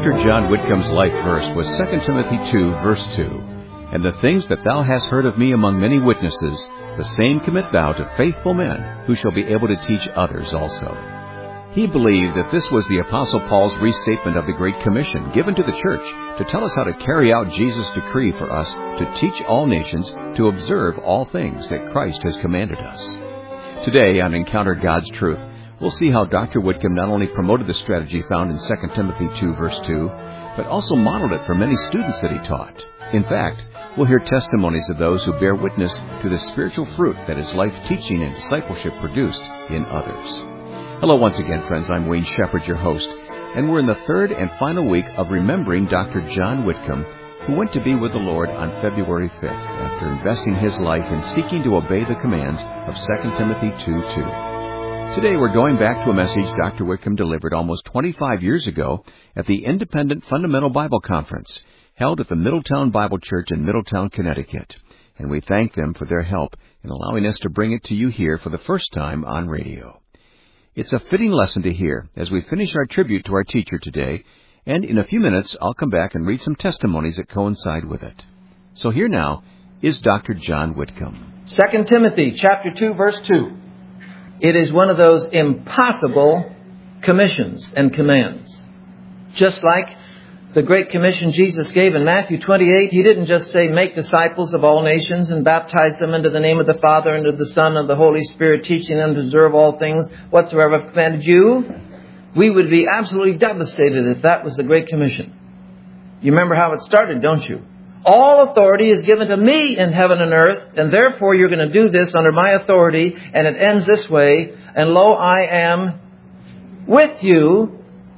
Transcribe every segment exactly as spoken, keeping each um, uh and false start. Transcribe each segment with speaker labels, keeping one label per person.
Speaker 1: Doctor John Whitcomb's life verse was Second Timothy two, verse two. And the things that thou hast heard of me among many witnesses, the same commit thou to faithful men, who shall be able to teach others also. He believed that this was the Apostle Paul's restatement of the Great Commission given to the church to tell us how to carry out Jesus' decree for us to teach all nations to observe all things that Christ has commanded us. Today on Encounter God's Truth, we'll see how Doctor Whitcomb not only promoted the strategy found in Second Timothy two, verse two, but also modeled it for many students that he taught. In fact, we'll hear testimonies of those who bear witness to the spiritual fruit that his life teaching and discipleship produced in others. Hello once again, friends. I'm Wayne Shepherd, your host, and we're in the third and final week of remembering Doctor John Whitcomb, who went to be with the Lord on February fifth after investing his life in seeking to obey the commands of Second Timothy two two. Today we're going back to a message Doctor Whitcomb delivered almost twenty-five years ago at the Independent Fundamental Bible Conference held at the Middletown Bible Church in Middletown, Connecticut. And we thank them for their help in allowing us to bring it to you here for the first time on radio. It's a fitting lesson to hear as we finish our tribute to our teacher today, and in a few minutes I'll come back and read some testimonies that coincide with it. So here now is Doctor John Whitcomb.
Speaker 2: Second Timothy chapter two, verse two. It is one of those impossible commissions and commands. Just like the Great Commission Jesus gave in Matthew twenty-eight, He didn't just say, make disciples of all nations and baptize them into the name of the Father, and of the Son, and of the Holy Spirit, teaching them to observe all things whatsoever I've commanded you. We would be absolutely devastated if that was the Great Commission. You remember how it started, don't you? All authority is given to me in heaven and earth, and therefore you're going to do this under my authority, and it ends this way, and lo, I am with you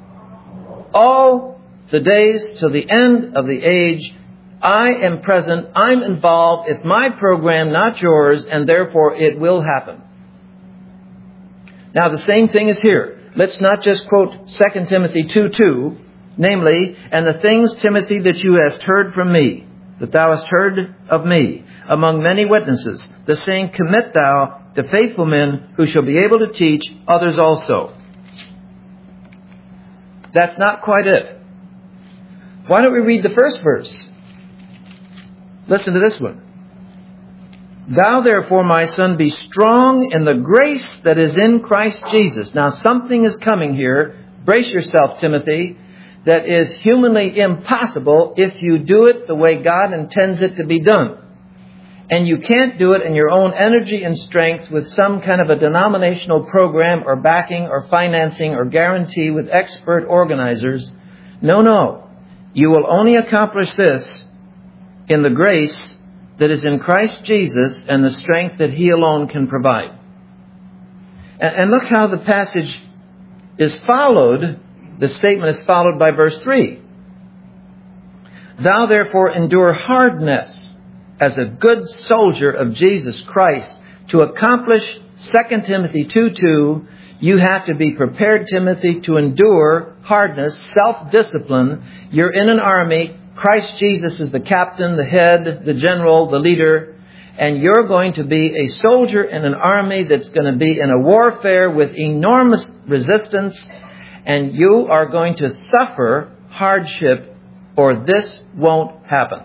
Speaker 2: all the days till the end of the age. I am present, I'm involved, it's my program, not yours, and therefore it will happen. Now the same thing is here. Let's not just quote Second Timothy two two, namely, and the things, Timothy, that you hast heard from me, that thou hast heard of me, among many witnesses, the same commit thou to faithful men who shall be able to teach others also. That's not quite it. Why don't we read the first verse? Listen to this one. Thou therefore, my son, be strong in the grace that is in Christ Jesus. Now something is coming here. Brace yourself, Timothy. That is humanly impossible if you do it the way God intends it to be done. And you can't do it in your own energy and strength with some kind of a denominational program or backing or financing or guarantee with expert organizers. No, no. You will only accomplish this in the grace that is in Christ Jesus and the strength that He alone can provide. And, and look how the passage is followed. The statement is followed by verse three. Thou therefore endure hardness as a good soldier of Jesus Christ. To accomplish Second Timothy two two, you have to be prepared, Timothy, to endure hardness, self-discipline. You're in an army. Christ Jesus is the captain, the head, the general, the leader. And you're going to be a soldier in an army that's going to be in a warfare with enormous resistance. And you are going to suffer hardship, or this won't happen.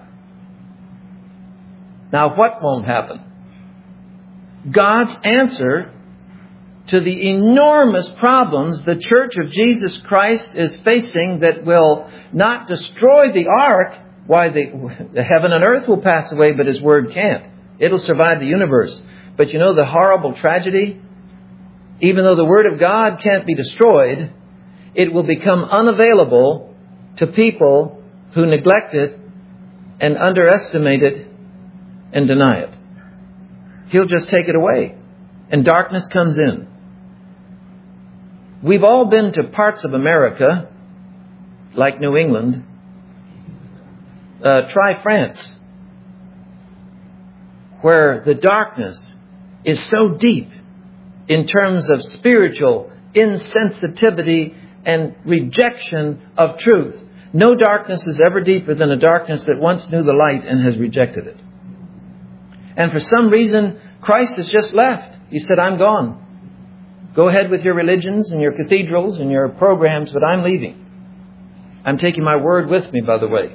Speaker 2: Now, what won't happen? God's answer to the enormous problems the Church of Jesus Christ is facing that will not destroy the ark. Why, the, the heaven and earth will pass away, but His Word can't. It'll survive the universe. But you know the horrible tragedy? Even though the Word of God can't be destroyed, it will become unavailable to people who neglect it and underestimate it and deny it. He'll just take it away, and darkness comes in. We've all been to parts of America, like New England. Uh, try France, where the darkness is so deep in terms of spiritual insensitivity and rejection of truth. No darkness is ever deeper than a darkness that once knew the light and has rejected it. And for some reason, Christ has just left. He said, I'm gone. Go ahead with your religions and your cathedrals and your programs, but I'm leaving. I'm taking my word with me, by the way.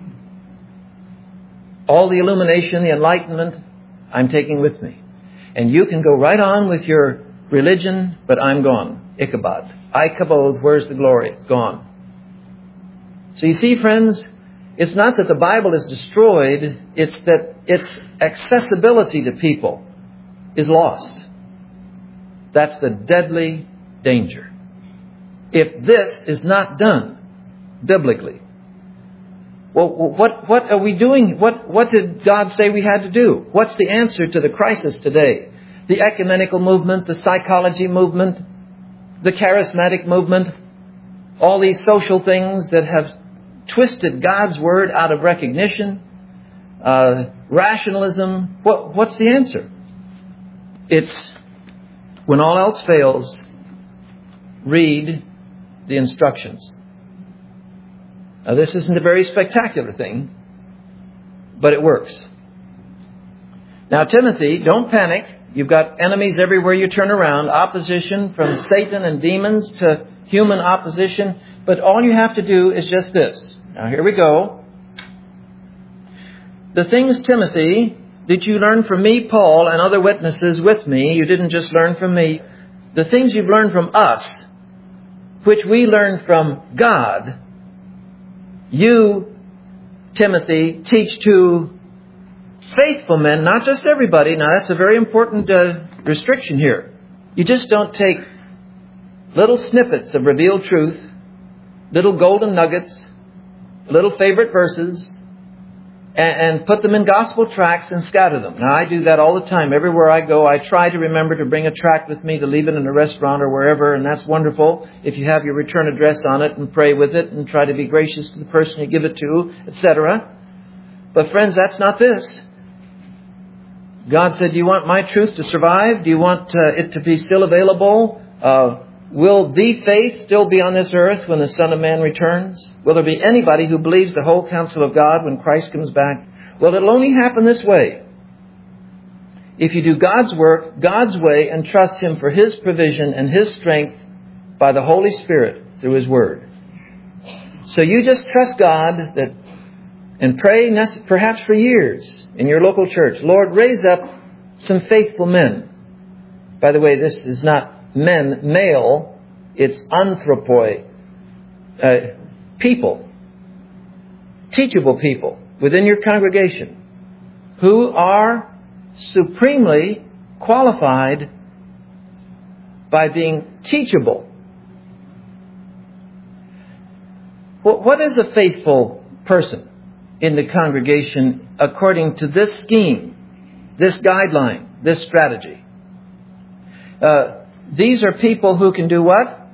Speaker 2: All the illumination, the enlightenment, I'm taking with me. And you can go right on with your religion, but I'm gone. Ichabod. I kabod, where's the glory? It's gone. So you see, friends, it's not that the Bible is destroyed, it's that its accessibility to people is lost. That's the deadly danger. If this is not done biblically, well, what, what are we doing? What, what did God say we had to do? What's the answer to the crisis today? The ecumenical movement, the psychology movement, the charismatic movement, all these social things that have twisted God's word out of recognition, uh, rationalism. What, what's the answer? It's, when all else fails, read the instructions. Now, this isn't a very spectacular thing, but it works. Now, Timothy, don't panic. You've got enemies everywhere you turn around. Opposition from Satan and demons to human opposition. But all you have to do is just this. Now, here we go. The things, Timothy, that you learned from me, Paul, and other witnesses with me, you didn't just learn from me. The things you've learned from us, which we learned from God, you, Timothy, teach to faithful men, not just everybody. Now, that's a very important uh, restriction here. You just don't take little snippets of revealed truth, little golden nuggets, little favorite verses, and, and put them in gospel tracts and scatter them. Now, I do that all the time. Everywhere I go, I try to remember to bring a tract with me, to leave it in a restaurant or wherever, and that's wonderful if you have your return address on it, and pray with it and try to be gracious to the person you give it to, et cetera. But friends, that's not this. God said, do you want my truth to survive? Do you want uh, it to be still available? Uh, will the faith still be on this earth when the Son of Man returns? Will there be anybody who believes the whole counsel of God when Christ comes back? Well, it'll only happen this way. If you do God's work, God's way, and trust Him for His provision and His strength by the Holy Spirit through His Word. So you just trust God that, and pray perhaps for years in your local church. Lord, raise up some faithful men. By the way, this is not men, male. It's anthropoi, uh, people, teachable people within your congregation who are supremely qualified by being teachable. Well, what is a faithful person in the congregation according to this scheme, this guideline, this strategy? Uh, these are people who can do what?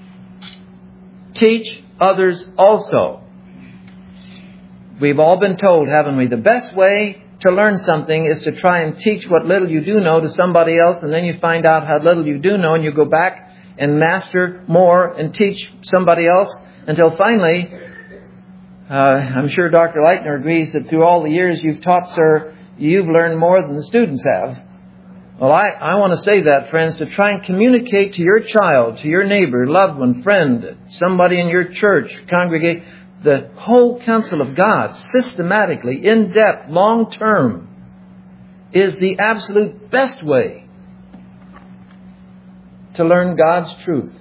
Speaker 2: Teach others also. We've all been told, haven't we? The best way to learn something is to try and teach what little you do know to somebody else, and then you find out how little you do know, and you go back and master more and teach somebody else until finally, uh, I'm sure Doctor Leitner agrees that through all the years you've taught, sir, you've learned more than the students have. Well, I, I want to say that, friends, to try and communicate to your child, to your neighbor, loved one, friend, somebody in your church, congregate, the whole counsel of God, systematically, in depth, long term, is the absolute best way to learn God's truth.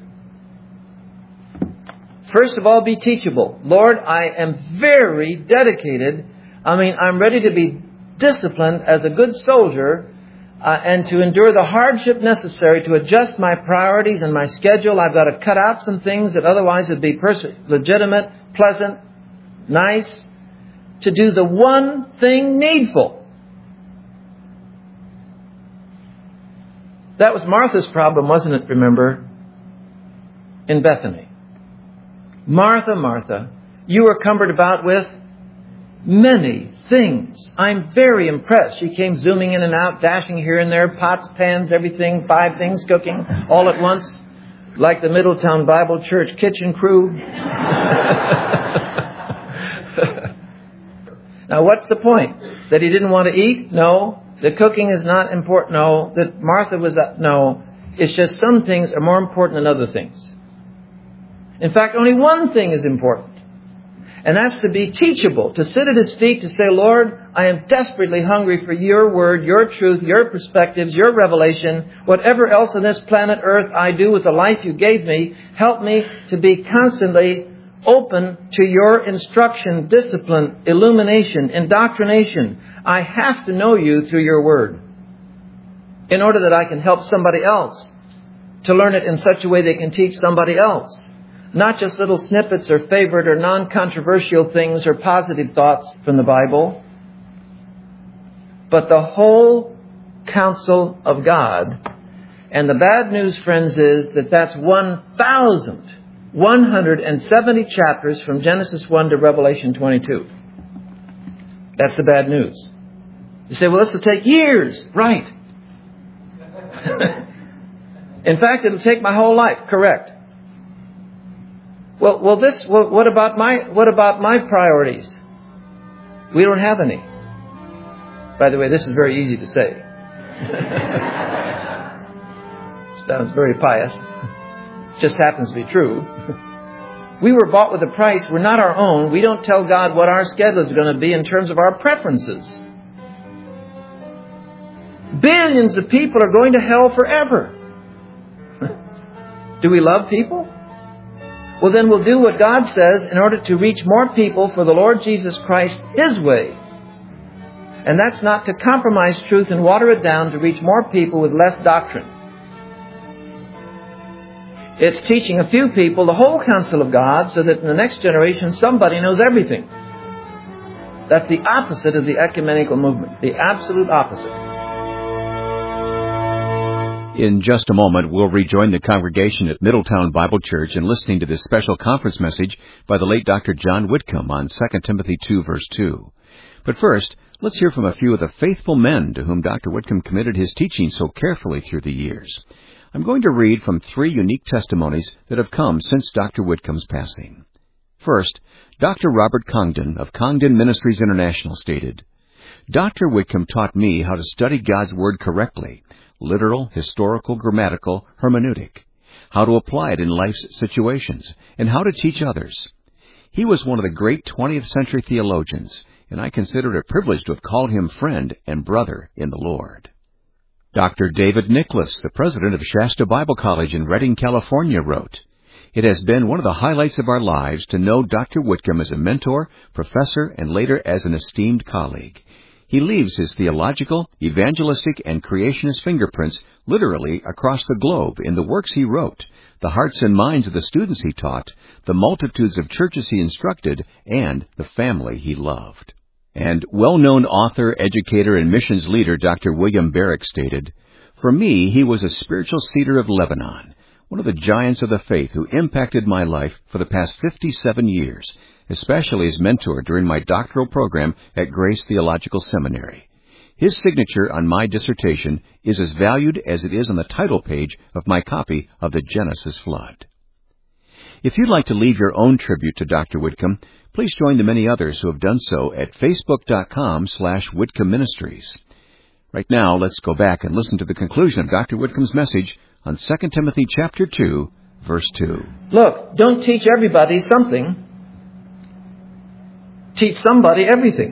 Speaker 2: First of all, be teachable. Lord, I am very dedicated. I mean, I'm ready to be disciplined as a good soldier uh, and to endure the hardship necessary to adjust my priorities and my schedule. I've got to cut out some things that otherwise would be pers- legitimate, pleasant, nice, to do the one thing needful. That was Martha's problem, wasn't it, remember, in Bethany? Martha, Martha, you are cumbered about with many things. I'm very impressed. She came zooming in and out, dashing here and there, pots, pans, everything, five things cooking all at once, like the Middletown Bible Church kitchen crew. Now, what's the point? That he didn't want to eat? No. The cooking is not important? No. That Martha was... Uh, no. It's just some things are more important than other things. In fact, only one thing is important. And that's to be teachable, to sit at His feet, to say, Lord, I am desperately hungry for Your Word, Your truth, Your perspectives, Your revelation. Whatever else on this planet Earth I do with the life You gave me, help me to be constantly open to Your instruction, discipline, illumination, indoctrination. I have to know You through Your Word in order that I can help somebody else to learn it in such a way they can teach somebody else. Not just little snippets or favorite or non-controversial things or positive thoughts from the Bible, but the whole counsel of God. And the bad news, friends, is that that's one thousand one hundred seventy chapters from Genesis one to Revelation twenty-two. That's the bad news. You say, well, this will take years. Right. In fact, it'll take my whole life. Correct. Well, well, this. Well, what about my? What about my priorities? We don't have any. By the way, this is very easy to say. Sounds very pious. Just happens to be true. We were bought with a price. We're not our own. We don't tell God what our schedule is going to be in terms of our preferences. Billions of people are going to hell forever. Do we love people? Well, then we'll do what God says in order to reach more people for the Lord Jesus Christ His way. And that's not to compromise truth and water it down to reach more people with less doctrine. It's teaching a few people the whole counsel of God so that in the next generation somebody knows everything. That's the opposite of the ecumenical movement. The absolute opposite.
Speaker 1: In just a moment, we'll rejoin the congregation at Middletown Bible Church in listening to this special conference message by the late Doctor John Whitcomb on Second Timothy two, verse two. But first, let's hear from a few of the faithful men to whom Doctor Whitcomb committed his teaching so carefully through the years. I'm going to read from three unique testimonies that have come since Doctor Whitcomb's passing. First, Doctor Robert Congdon of Congdon Ministries International stated, Doctor Whitcomb taught me how to study God's Word correctly, literal, historical, grammatical, hermeneutic, how to apply it in life's situations, and how to teach others. He was one of the great twentieth century theologians, and I consider it a privilege to have called him friend and brother in the Lord. Doctor David Nicholas, the president of Shasta Bible College in Redding, California, wrote, It has been one of the highlights of our lives to know Doctor Whitcomb as a mentor, professor, and later as an esteemed colleague. He leaves his theological, evangelistic, and creationist fingerprints literally across the globe in the works he wrote, the hearts and minds of the students he taught, the multitudes of churches he instructed, and the family he loved. And well-known author, educator, and missions leader Doctor William Barrick stated, For me, he was a spiritual cedar of Lebanon, one of the giants of the faith who impacted my life for the past fifty-seven years, especially as mentor during my doctoral program at Grace Theological Seminary. His signature on my dissertation is as valued as it is on the title page of my copy of the Genesis Flood. If you'd like to leave your own tribute to Doctor Whitcomb, please join the many others who have done so at facebook.com slash Whitcomb Ministries. Right now, let's go back and listen to the conclusion of Doctor Whitcomb's message on Second Timothy chapter two, verse two.
Speaker 2: Look, don't teach everybody something. Teach somebody everything.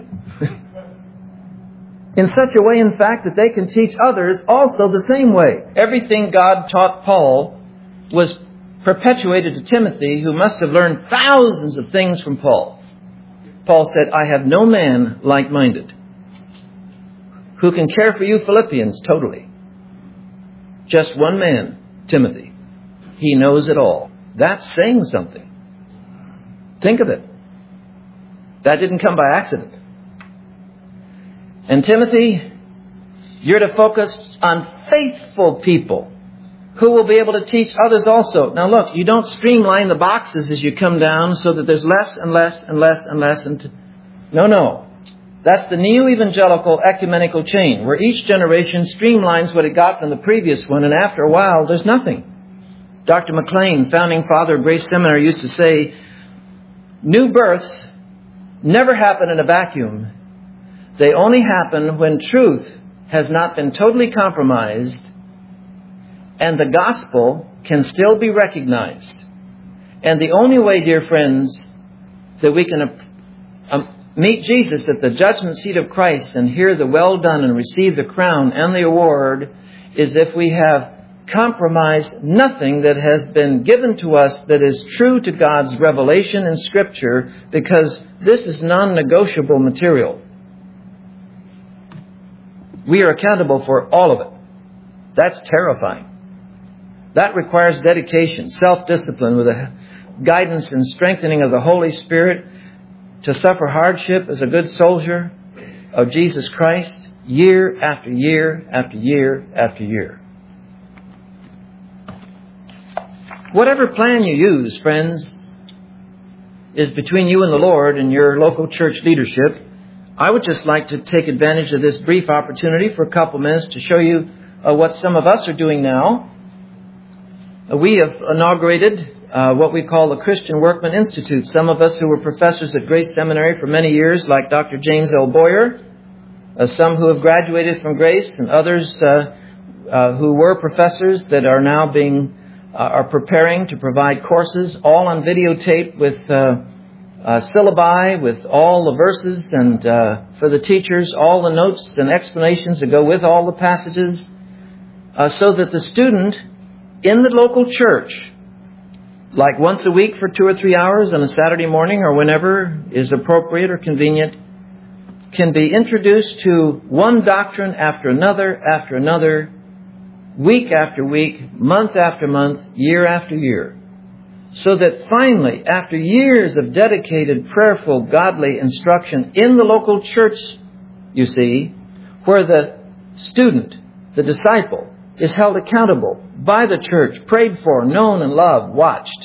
Speaker 2: In such a way, in fact, that they can teach others also the same way. Everything God taught Paul was perpetuated to Timothy, who must have learned thousands of things from Paul. Paul said, I have no man like-minded who can care for you Philippians totally. Just one man, Timothy. He knows it all. That's saying something. Think of it. That didn't come by accident. And Timothy, you're to focus on faithful people who will be able to teach others also. Now look, you don't streamline the boxes as you come down so that there's less and less and less and less. And t- no, no. That's the neo-evangelical ecumenical chain, where each generation streamlines what it got from the previous one, and after a while, there's nothing. Doctor McLean, founding father of Grace Seminary, used to say, new births never happen in a vacuum. They only happen when truth has not been totally compromised and the gospel can still be recognized. And the only way, dear friends, that we can um, meet Jesus at the judgment seat of Christ and hear the well done and receive the crown and the award is if we have compromised nothing that has been given to us that is true to God's revelation in Scripture, because this is non-negotiable material. We are accountable for all of it. That's terrifying. That requires dedication, self-discipline with a guidance and strengthening of the Holy Spirit to suffer hardship as a good soldier of Jesus Christ year after year after year after year. Whatever plan you use, friends, is between you and the Lord and your local church leadership. I would just like to take advantage of this brief opportunity for a couple minutes to show you uh, what some of us are doing now. Uh, we have inaugurated uh, what we call the Christian Workman Institute. Some of us who were professors at Grace Seminary for many years, like Doctor James L. Boyer, uh, some who have graduated from Grace, and others uh, uh, who were professors that are now being uh, are preparing to provide courses, all on videotape with Uh, Uh, syllabi, with all the verses, and uh, for the teachers, all the notes and explanations that go with all the passages, uh, so that the student in the local church, like once a week for two or three hours on a Saturday morning or whenever is appropriate or convenient, can be introduced to one doctrine after another after another, week after week, month after month, year after year. So that finally, after years of dedicated, prayerful, godly instruction in the local church, you see, where the student, the disciple, is held accountable by the church, prayed for, known and loved, watched.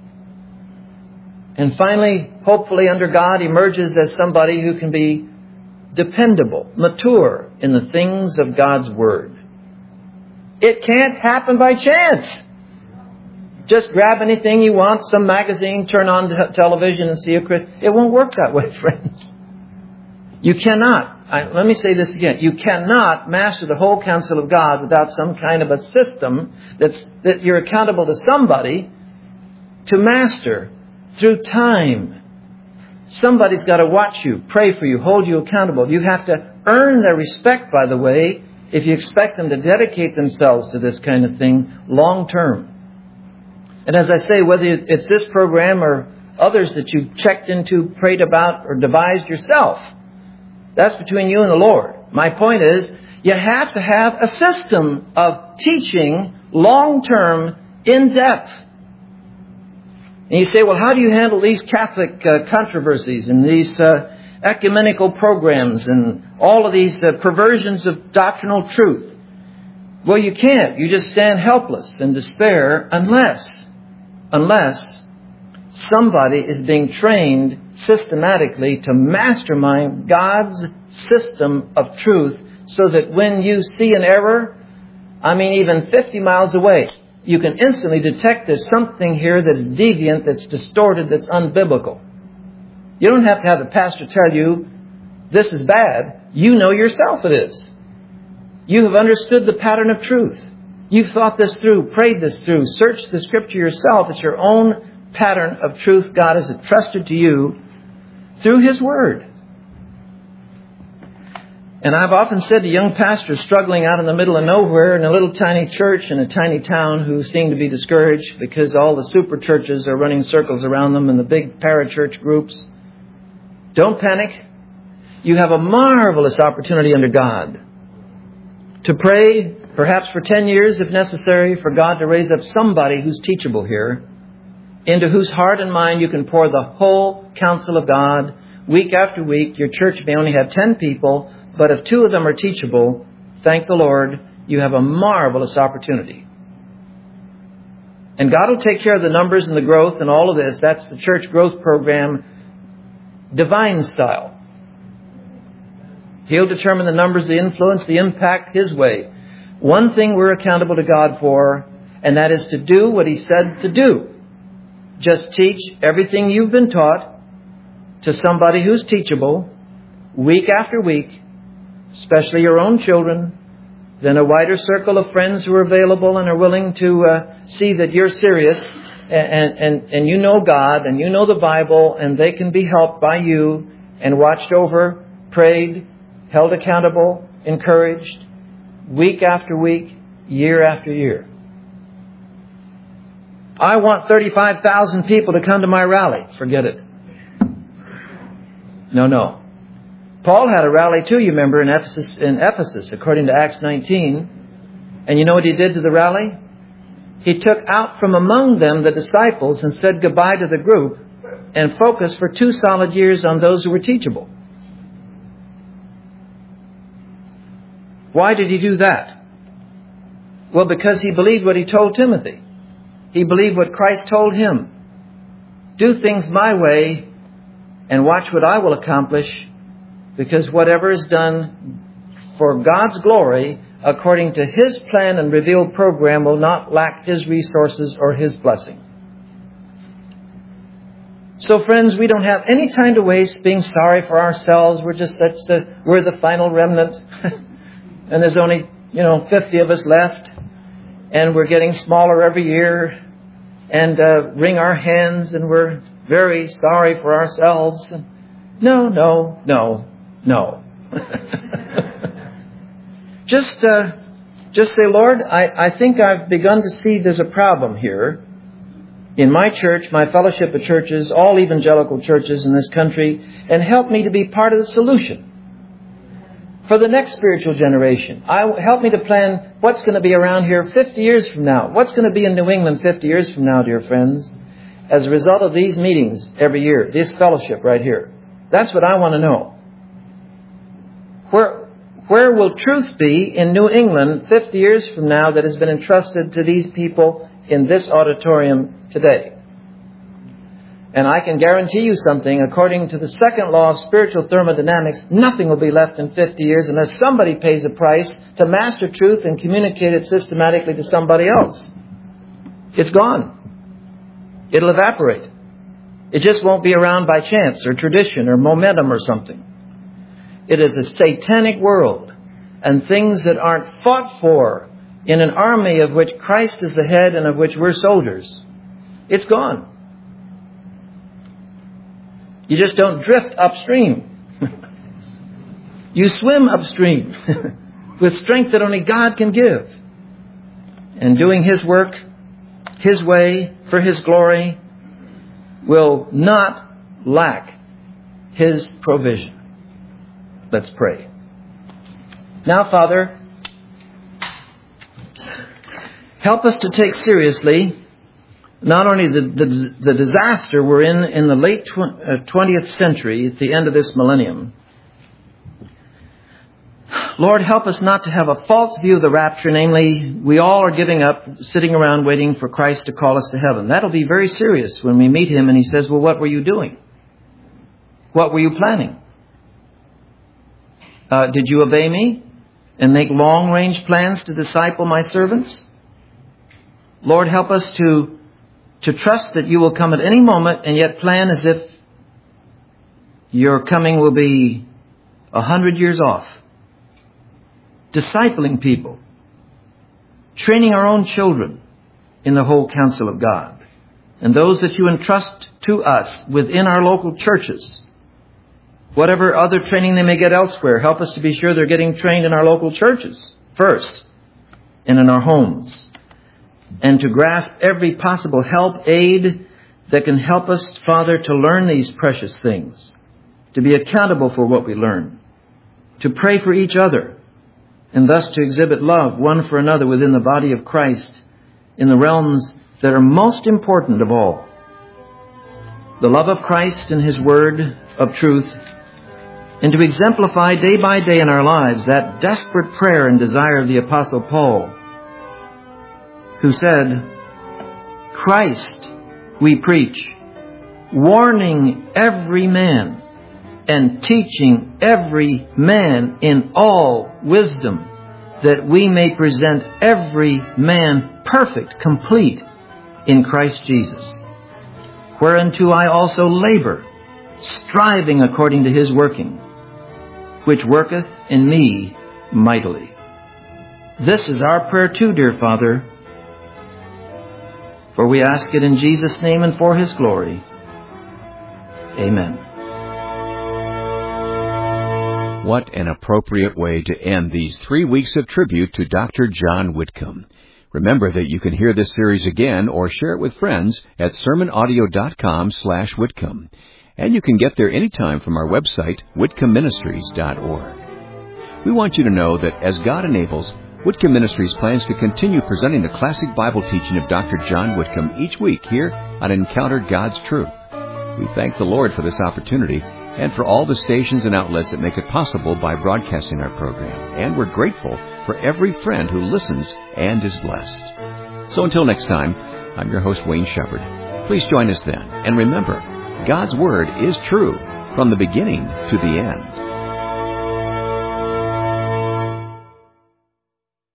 Speaker 2: And finally, hopefully under God, emerges as somebody who can be dependable, mature in the things of God's Word. It can't happen by chance. Just grab anything you want, some magazine, turn on t- television and see a Christian. It won't work that way, friends. You cannot, I, let me say this again, you cannot master the whole counsel of God without some kind of a system that's, that you're accountable to somebody to master through time. Somebody's got to watch you, pray for you, hold you accountable. You have to earn their respect, by the way, if you expect them to dedicate themselves to this kind of thing long term. And as I say, whether it's this program or others that you've checked into, prayed about, or devised yourself, that's between you and the Lord. My point is, you have to have a system of teaching long-term, in-depth. And you say, well, how do you handle these Catholic uh, controversies and these uh, ecumenical programs and all of these uh, perversions of doctrinal truth? Well, you can't. You just stand helpless in despair unless... Unless somebody is being trained systematically to mastermind God's system of truth, so that when you see an error, I mean even fifty miles away, you can instantly detect there's something here that's deviant, that's distorted, that's unbiblical. You don't have to have the pastor tell you, this is bad. You know yourself it is. You have understood the pattern of truth. You've thought this through, prayed this through, searched the Scripture yourself. It's your own pattern of truth God has entrusted to you through His Word. And I've often said to young pastors struggling out in the middle of nowhere in a little tiny church in a tiny town who seem to be discouraged because all the super churches are running circles around them and the big parachurch groups, don't panic. You have a marvelous opportunity under God to pray, perhaps for ten years if necessary, for God to raise up somebody who's teachable here, into whose heart and mind you can pour the whole counsel of God week after week. Your church may only have ten people, but if two of them are teachable, thank the Lord, you have a marvelous opportunity. And God will take care of the numbers and the growth and all of this. That's the church growth program, divine style. He'll determine the numbers, the influence, the impact His way. One thing we're accountable to God for, and that is to do what He said to do. Just teach everything you've been taught to somebody who's teachable, week after week, especially your own children, then a wider circle of friends who are available and are willing to uh, see that you're serious and, and, and you know God and you know the Bible, and they can be helped by you and watched over, prayed, held accountable, encouraged, week after week, year after year. I want thirty-five thousand people to come to my rally. Forget it. No, no. Paul had a rally too, you remember, in Ephesus, in Ephesus, according to Acts nineteen. And you know what he did to the rally? He took out from among them the disciples and said goodbye to the group and focused for two solid years on those who were teachable. Why did he do that? Well, because he believed what he told Timothy. He believed what Christ told him. Do things my way and watch what I will accomplish, because whatever is done for God's glory, according to His plan and revealed program, will not lack His resources or His blessing. So friends, we don't have any time to waste being sorry for ourselves. We're just such the, we're the final remnant. And there's only, you know, fifty of us left. And we're getting smaller every year. And uh, wring our hands, and we're very sorry for ourselves. No, no, no, no. just, uh, just say, Lord, I, I think I've begun to see there's a problem here in my church, my fellowship of churches, all evangelical churches in this country, and help me to be part of the solution for the next spiritual generation. I, help me to plan what's going to be around here fifty years from now. What's going to be in New England fifty years from now, dear friends, as a result of these meetings every year, this fellowship right here. That's what I want to know. Where, where will truth be in New England fifty years from now that has been entrusted to these people in this auditorium today? And I can guarantee you something, according to the second law of spiritual thermodynamics, nothing will be left in fifty years unless somebody pays a price to master truth and communicate it systematically to somebody else. It's gone. It'll evaporate. It just won't be around by chance or tradition or momentum or something. It is a satanic world, and things that aren't fought for in an army of which Christ is the head and of which we're soldiers. It's gone. You just don't drift upstream. You swim upstream with strength that only God can give. And doing His work, His way, for His glory, will not lack His provision. Let's pray. Now, Father, help us to take seriously not only the, the, the disaster we're in in the late twentieth century, at the end of this millennium. Lord, help us not to have a false view of the rapture, namely, we all are giving up, sitting around waiting for Christ to call us to heaven. That'll be very serious when we meet Him and He says, well, what were you doing? What were you planning? Uh, did you obey me and make long-range plans to disciple my servants? Lord, help us to To trust that you will come at any moment and yet plan as if your coming will be a hundred years off. Discipling people. Training our own children in the whole counsel of God. And those that you entrust to us within our local churches. Whatever other training they may get elsewhere, help us to be sure they're getting trained in our local churches first and in our homes. And to grasp every possible help, aid that can help us, Father, to learn these precious things. To be accountable for what we learn. To pray for each other. And thus to exhibit love one for another within the body of Christ in the realms that are most important of all. The love of Christ and His word of truth. And to exemplify day by day in our lives that desperate prayer and desire of the Apostle Paul, who said, Christ we preach, warning every man and teaching every man in all wisdom, that we may present every man perfect, complete in Christ Jesus. Whereunto I also labor, striving according to His working, which worketh in me mightily. This is our prayer too, dear Father. For we ask it in Jesus' name and for His glory. Amen.
Speaker 1: What an appropriate way to end these three weeks of tribute to Doctor John Whitcomb. Remember that you can hear this series again or share it with friends at sermon audio dot com slash Whitcomb. And you can get there anytime from our website, whitcomb ministries dot org. We want you to know that as God enables, Whitcomb Ministries plans to continue presenting the classic Bible teaching of Doctor John Whitcomb each week here on Encounter God's Truth. We thank the Lord for this opportunity and for all the stations and outlets that make it possible by broadcasting our program. And we're grateful for every friend who listens and is blessed. So until next time, I'm your host, Wayne Shepherd. Please join us then. And remember, God's Word is true from the beginning to the end.